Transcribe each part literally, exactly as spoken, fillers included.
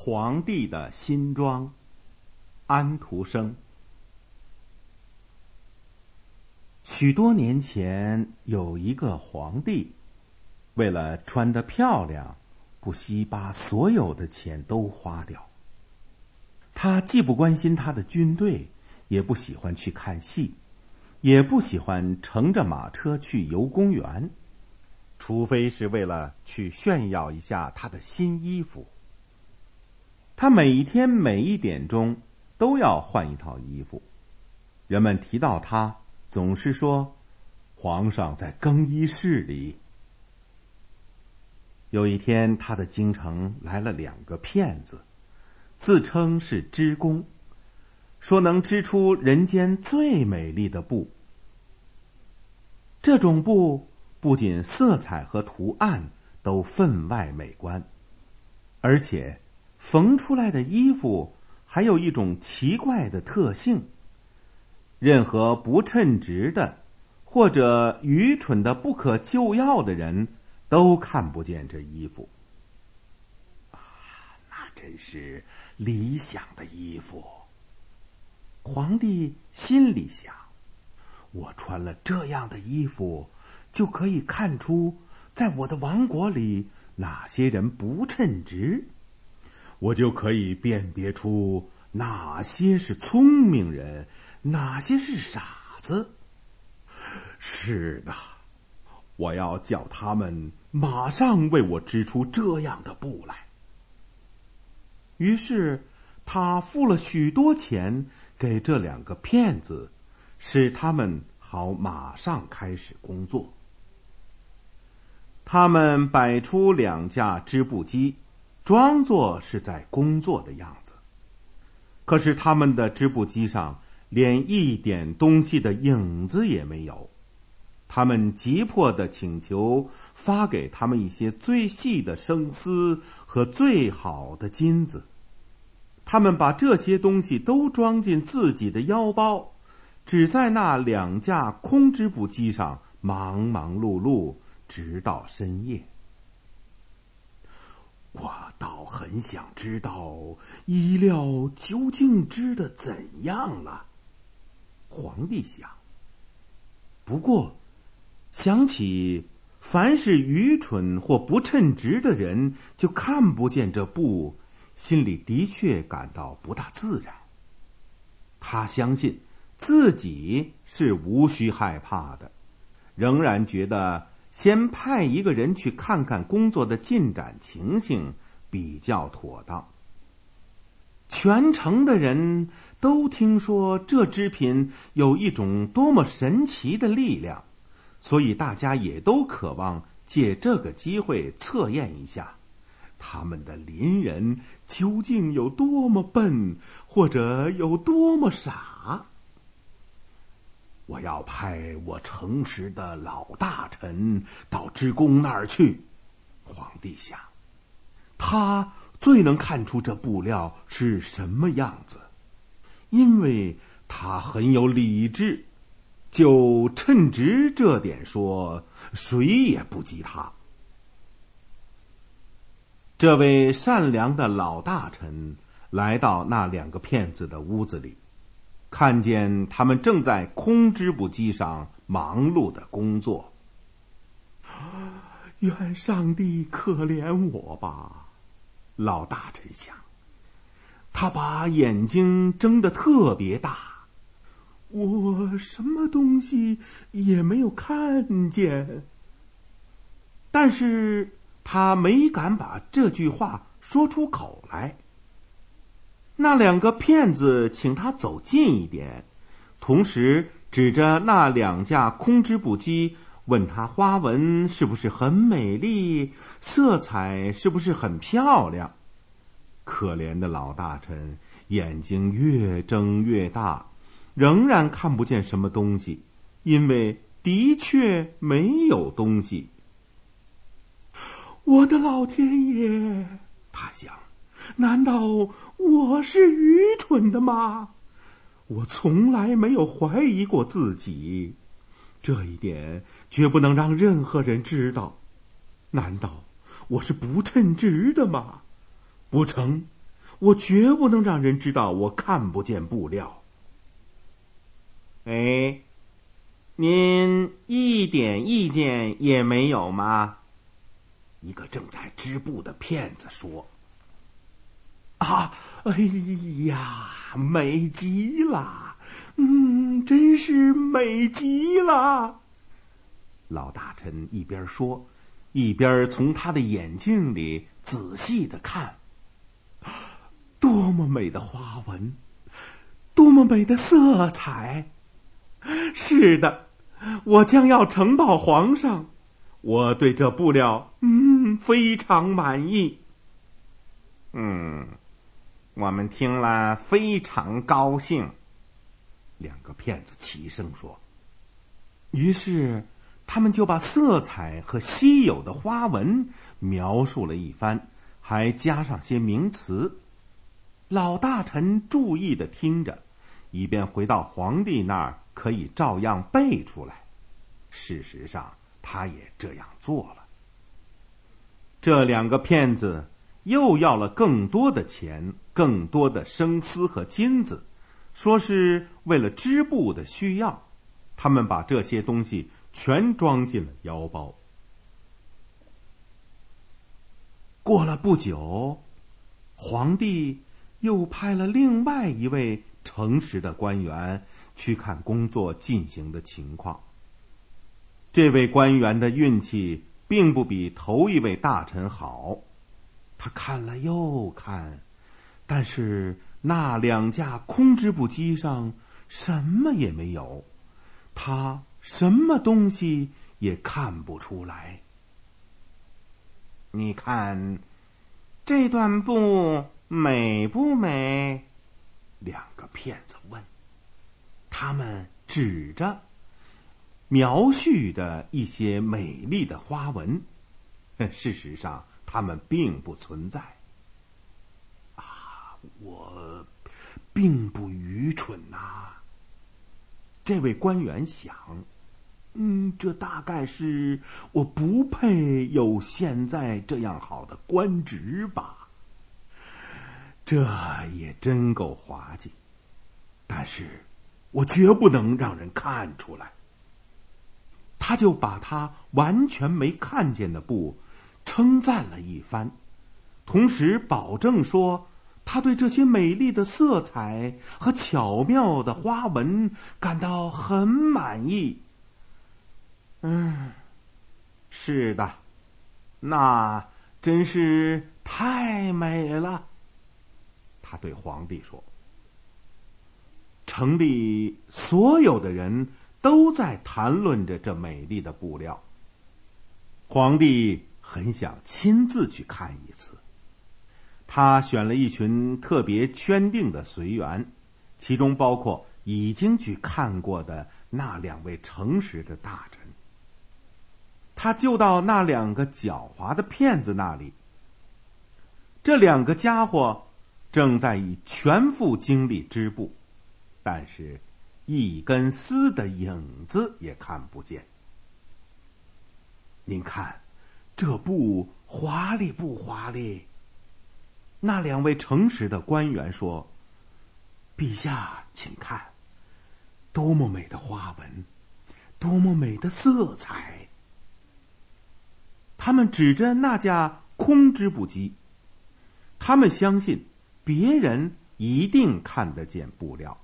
皇帝的新装，安徒生。许多年前，有一个皇帝，为了穿得漂亮，不惜把所有的钱都花掉。他既不关心他的军队，也不喜欢去看戏，也不喜欢乘着马车去游公园，除非是为了去炫耀一下他的新衣服。他每天每一点钟都要换一套衣服。人们提到他，总是说皇上在更衣室里。有一天，他的京城来了两个骗子，自称是织工，说能织出人间最美丽的布。这种布不仅色彩和图案都分外美观，而且缝出来的衣服还有一种奇怪的特性，任何不称职的或者愚蠢的不可救药的人都看不见这衣服。啊，那真是理想的衣服。皇帝心里想，我穿了这样的衣服，就可以看出在我的王国里哪些人不称职，我就可以辨别出哪些是聪明人，哪些是傻子。是的，我要叫他们马上为我织出这样的布来。于是他付了许多钱给这两个骗子，使他们好马上开始工作。他们摆出两架织布机，装作是在工作的样子，可是他们的织布机上连一点东西的影子也没有。他们急迫地请求发给他们一些最细的生丝和最好的金子。他们把这些东西都装进自己的腰包，只在那两架空织布机上忙忙碌碌，直到深夜。我倒很想知道衣料究竟织得怎样了，皇帝想。不过想起凡是愚蠢或不称职的人就看不见这布，心里的确感到不大自然。他相信自己是无需害怕的，仍然觉得先派一个人去看看工作的进展情形比较妥当。全城的人都听说这织品有一种多么神奇的力量，所以大家也都渴望借这个机会测验一下，他们的邻人究竟有多么笨，或者有多么傻。我要派我诚实的老大臣到织工那儿去，皇帝想，他最能看出这布料是什么样子，因为他很有理智，就称职这点说，谁也不及他。这位善良的老大臣来到那两个骗子的屋子里，看见他们正在空织布机上忙碌的工作。愿上帝可怜我吧，老大臣想。他把眼睛睁得特别大，我什么东西也没有看见。但是他没敢把这句话说出口来。那两个骗子请他走近一点，同时指着那两架空织布机，问他花纹是不是很美丽，色彩是不是很漂亮。可怜的老大臣眼睛越睁越大，仍然看不见什么东西，因为的确没有东西。我的老天爷，他想，难道我是愚蠢的吗？我从来没有怀疑过自己，这一点绝不能让任何人知道。难道我是不称职的吗？不成， 我绝不能让人知道我看不见布料。 哎，您一点意见也没有吗？ 一个正在织布的骗子说。啊，哎呀，美极了，嗯，真是美极了。老大臣一边说，一边从他的眼睛里仔细地看。多么美的花纹，多么美的色彩！是的，我将要呈报皇上，我对这布料，嗯，非常满意。 嗯，我们听了非常高兴。 两个骗子齐声说。于是他们就把色彩和稀有的花纹描述了一番，还加上些名词。老大臣注意地听着，以便回到皇帝那儿可以照样背出来。事实上，他也这样做了。这两个骗子又要了更多的钱，更多的生丝和金子，说是为了织布的需要。他们把这些东西全装进了腰包。过了不久，皇帝又派了另外一位诚实的官员去看工作进行的情况。这位官员的运气并不比头一位大臣好，他看了又看，但是那两架空织布机上什么也没有，他什么东西也看不出来。 你看，这段布美不美？ 两个骗子问。他们指着描叙的一些美丽的花纹，事实上它们并不存在。啊，我并不愚蠢呐、啊，这位官员想。嗯，这大概是我不配有现在这样好的官职吧。这也真够滑稽，但是我绝不能让人看出来。他就把他完全没看见的布称赞了一番，同时保证说他对这些美丽的色彩和巧妙的花纹感到很满意。嗯，是的，那真是太美了。他对皇帝说。城里所有的人都在谈论着这美丽的布料。皇帝很想亲自去看一次，他选了一群特别圈定的随员，其中包括已经去看过的那两位诚实的大臣。他就到那两个狡猾的骗子那里。这两个家伙正在以全副精力织布，但是一根丝的影子也看不见。您看，这布华丽不华丽？那两位诚实的官员说：“陛下，请看，多么美的花纹，多么美的色彩！”他们指着那架空织布机，他们相信别人一定看得见布料。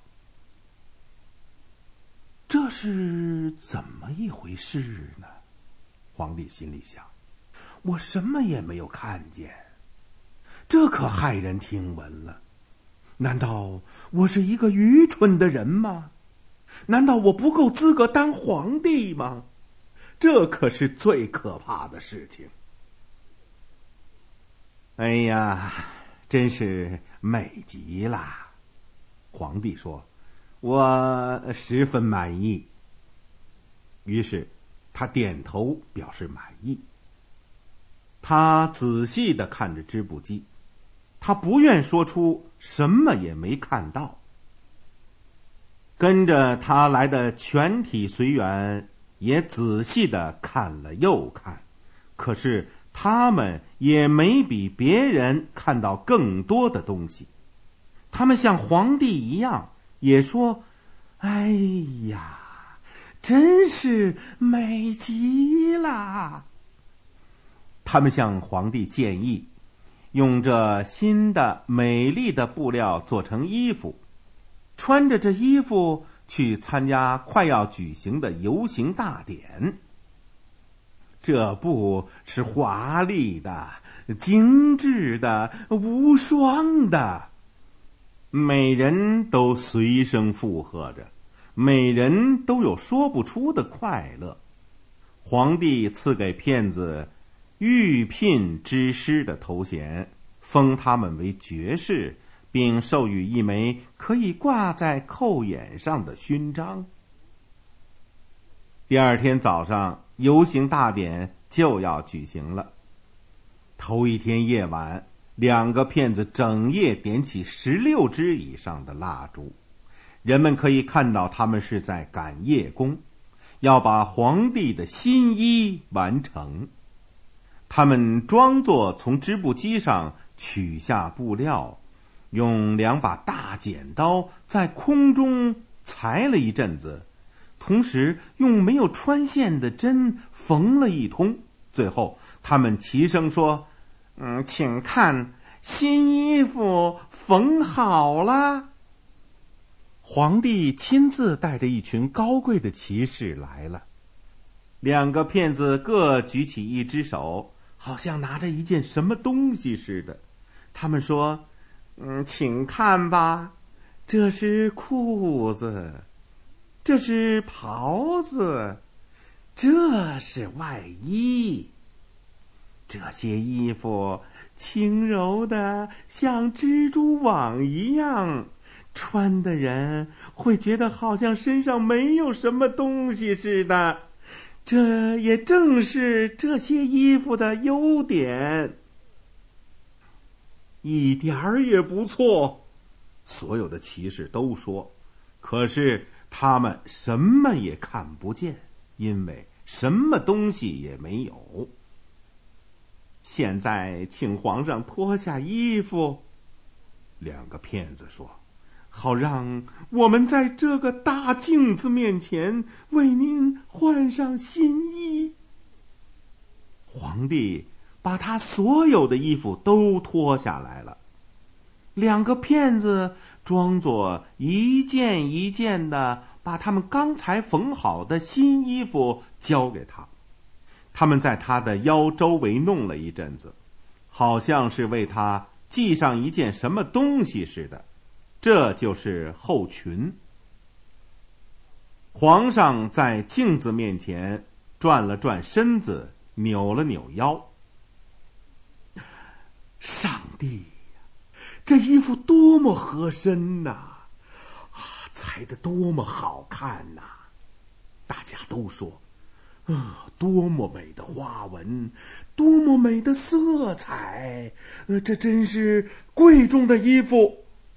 这是怎么一回事呢？皇帝心里想，我什么也没有看见，这可骇人听闻了。难道我是一个愚蠢的人吗？难道我不够资格当皇帝吗？这可是最可怕的事情。哎呀，真是美极了。皇帝说，我十分满意。于是他点头表示满意。他仔细地看着织布机，他不愿说出什么也没看到。跟着他来的全体随员也仔细地看了又看，可是他们也没比别人看到更多的东西。他们像皇帝一样，也说：“哎呀，真是美极了。”他们向皇帝建议，用这新的美丽的布料做成衣服，穿着这衣服去参加快要举行的游行大典。这布是华丽的、精致的、无双的，每人都随声附和着，每人都有说不出的快乐。皇帝赐给骗子御聘之师的头衔，封他们为爵士，并授予一枚可以挂在扣眼上的勋章。第二天早上，游行大典就要举行了。头一天夜晚，两个骗子整夜点起十六支以上的蜡烛，人们可以看到他们是在赶夜工，要把皇帝的新衣完成。他们装作从织布机上取下布料，用两把大剪刀在空中裁了一阵子，同时用没有穿线的针缝了一通。最后他们齐声说：“嗯，请看，新衣服缝好了。”皇帝亲自带着一群高贵的骑士来了。两个骗子各举起一只手，好像拿着一件什么东西似的。他们说：“嗯，请看吧，这是裤子，这是袍子，这是外衣。这些衣服轻柔的像蜘蛛网一样，穿的人会觉得好像身上没有什么东西似的。这也正是这些衣服的优点。”一点儿也不错，所有的骑士都说。可是他们什么也看不见，因为什么东西也没有。现在请皇上脱下衣服，两个骗子说，好让我们在这个大镜子面前为您换上新衣。皇帝把他所有的衣服都脱下来了。两个骗子装作一件一件的把他们刚才缝好的新衣服交给他。他们在他的腰周围弄了一阵子，好像是为他系上一件什么东西似的。这就是后裙。皇上在镜子面前转了转身子，扭了扭腰。上帝呀，这衣服多么合身呐！啊，裁得多么好看呐！大家都说，啊，多么美的花纹，多么美的色彩，呃，这真是贵重的衣服。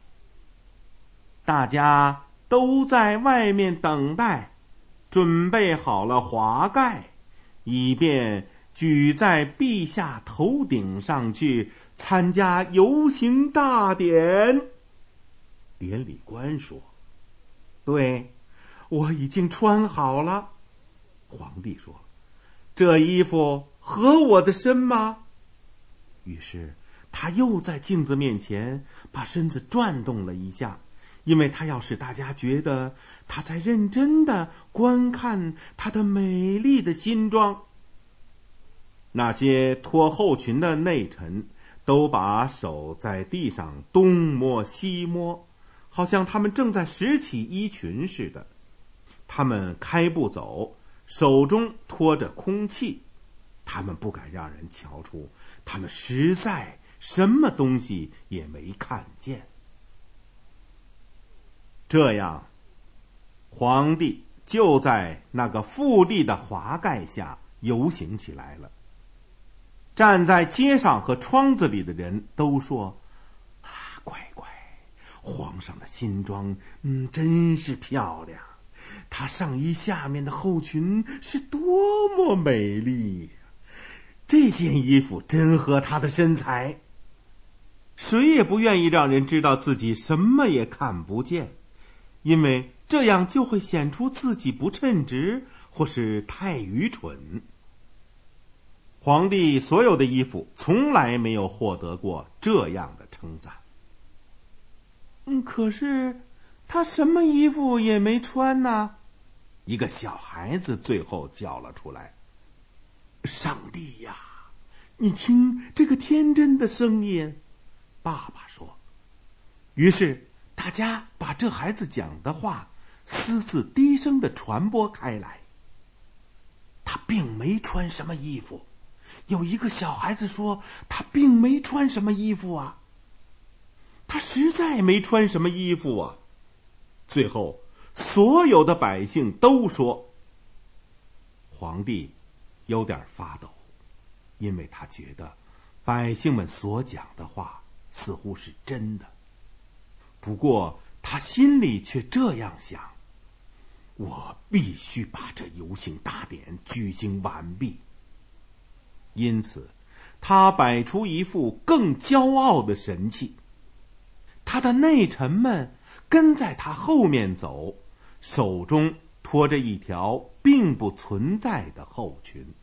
大家都在外面等待，准备好了华盖，以便举在陛下头顶上去参加游行大典。典礼官说：“对，我已经穿好了。”皇帝说：“这衣服合我的身吗？”于是他又在镜子面前把身子转动了一下，因为他要使大家觉得他在认真地观看他的美丽的新装。那些脱后裙的内臣都把手在地上东摸西摸，好像他们正在拾起衣裙似的。他们开步走，手中托着空气，他们不敢让人瞧出他们实在什么东西也没看见。这样，皇帝就在那个富丽的华盖下游行起来了。站在街上和窗子里的人都说：“啊，乖乖，皇上的新装，嗯，真是漂亮。他上衣下面的后裙是多么美丽， 这件衣服真合他的身材。 谁也不愿意让人知道自己什么也看不见，因为这样就会显出自己不称职或是太愚蠢。皇帝所有的衣服从来没有获得过这样的称赞。 嗯，可是他什么衣服也没穿呢？ 一个小孩子最后叫了出来：“ 上帝呀，你听这个天真的声音！”爸爸说。于是大家把这孩子讲的话私自低声地传播开来。他并没穿什么衣服。有一个小孩子说，他并没穿什么衣服啊。他实在没穿什么衣服啊。 最后所有的百姓都说。皇帝有点发抖，因为他觉得百姓们所讲的话似乎是真的。不过他心里却这样想：我必须把这游行大典举行完毕。因此他摆出一副更骄傲的神气。他的内臣们跟在他后面走，手中拖着一条并不存在的后裙。